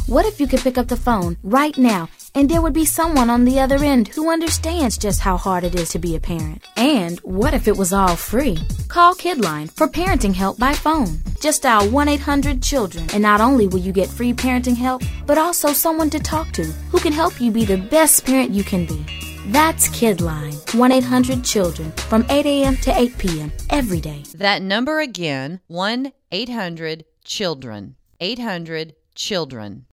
What if you could pick up the phone right now and there would be someone on the other end who understands just how hard it is to be a parent? And what if it was all free? Call Kidline for parenting help by phone. Just dial 1-800-CHILDREN, and not only will you get free parenting help, but also someone to talk to who can help you be the best parent you can be. That's Kidline, 1-800-CHILDREN, from 8 a.m. to 8 p.m. every day. That number again, 1-800-CHILDREN, 800-CHILDREN.